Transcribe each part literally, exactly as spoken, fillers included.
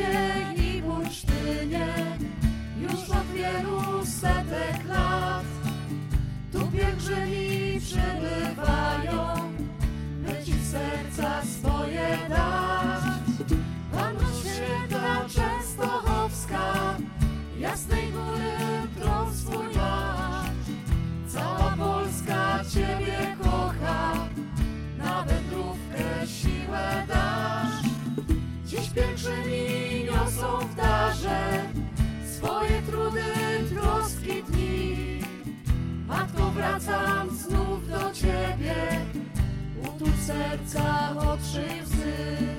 mieście i bursztynie już od wielu setek lat. Tu pielgrzymi przybywają, by Ci serca swoje dać. Panno Święta Częstochowska, Jasnej Góry tron swój masz. Cała Polska Ciebie kocha, na wędrówkę siłę dasz. Dziś pielgrzymi niosą w darze swoje trudy, troski dni. Matko, wracam znów do Ciebie, utul serca, otrzyj łzy.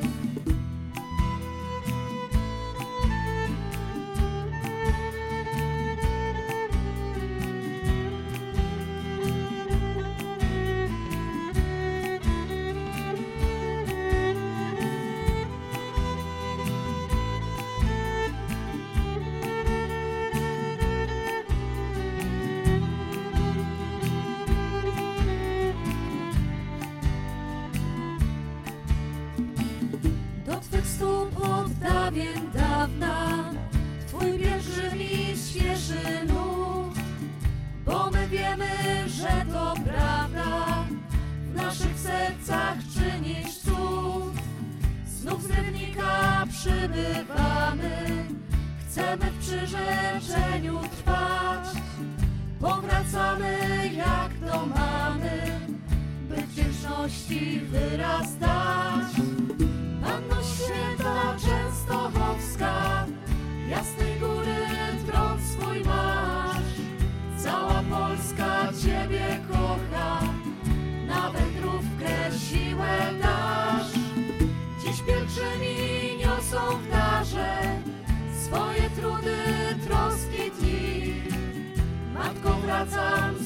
Do Twych stóp od dawien dawna Twój pielgrzymi śpieszy nut, bo my wiemy, że to prawda, w naszych sercach czynisz cud. Znów z Rybnika przybywamy, chcemy w przyrzeczeniu trwać. Powracamy jak do mamy, by wdzięczności wyraz dać. Panno Święta Częstochowska, Jasnej Góry tron swój masz. Cała Polska Ciebie kocha, na wędrówkę siłę dasz. Dziś pielgrzymi niosą w darze swoje trudy, troski dni. Matko, wracam